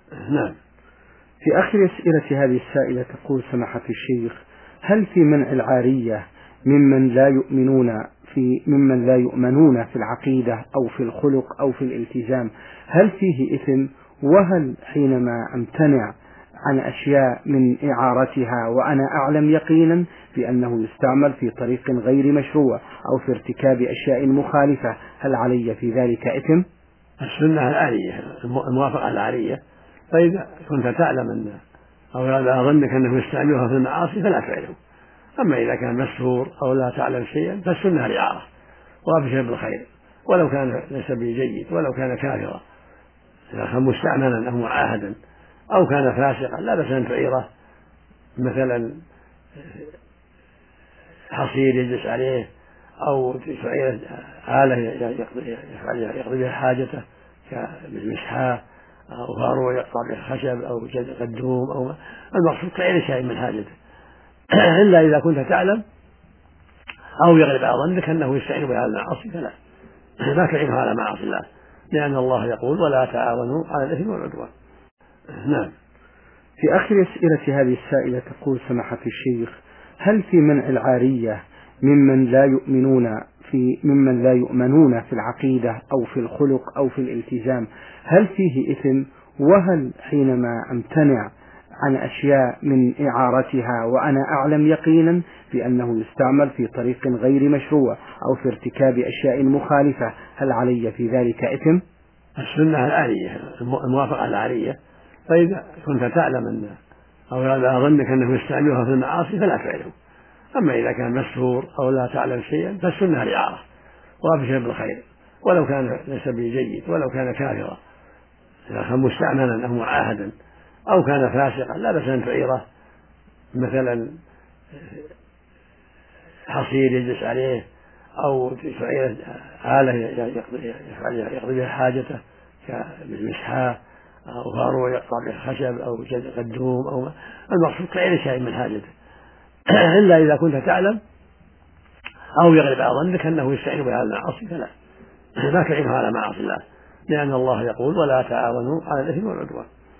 نعم. في آخر أسئلة هذه السائلة تقول سماحة الشيخ: هل في منع العارية ممن لا يؤمنون في العقيدة أو في الخلق أو في الالتزام، هل فيه إثم؟ وهل حينما أمتنع عن أشياء من إعارتها وأنا أعلم يقينا بأنه يستعمل في طريق غير مشروع أو في ارتكاب أشياء مخالفة، هل علي في ذلك إثم؟ السنة العارية، الموافقة العارية، فإذا كنت تعلم أن أو على ظنك أنه يستعملها في المعاصي فلا تفعله. أما إذا كان مسرور أو لا تعلم شيئا فالسنة الإعارة، وأبشر بالخير ولو كان ليس بجيد ولو كان كافرا، إذا كان مستعملا أو معاهدا أو كان فاسقا لا بأس أن تعيره، مثلا حصير يجلس عليه أو تعيره آلة يقضي بها حاجته كالمسحاه أو فاروع يقطع به خشب أو قدوم أو المقصود تعير شيء من حاجته إلا إذا كنت تعلم أو يغلب على ظنك أنه يستعين بها المعاصي فلا تعينه على معاصي الله، لأن الله يقول: ولا تعاونوا على الإثم والعدوان. نعم. في آخر أسئلة هذه السائلة تقول سماحة الشيخ: هل في منع العارية ممن لا يؤمنون في العقيدة أو في الخلق أو في الالتزام، هل فيه إثم؟ وهل حينما أمتنع عن أشياء من إعارتها وأنا أعلم يقينا بأنه يستعمل في طريق غير مشروع أو في ارتكاب أشياء مخالفة، هل علي في ذلك إثم؟ السنة العارية، الموافقة العارية، فإذا كنت تعلم أن أو على ظنك أنه يستعملها في المعاصي فلا تفعله. أما إذا كان مسرور أو لا تعلم شيئا فالسنة الإعارة، وأبشر بالخير ولو كان ليس بجيد ولو كان كافرا، إذا كان مستعملا أو معاهدا أو كان فاسقا لا بأس أن تعيره، مثلا حصير يجلس عليه أو تعيره آلة يقضي بها حاجته كالمسحاه أو فاروع يقطع به خشب أو قدوم أو المقصود تعير شيء من حاجته إلا إذا كنت تعلم أو يغلب على ظنك أنه يستعين بها المعاصي فلا تعينه على معاصي الله، لأن الله يقول: ولا تعاونوا على الإثم والعدوان.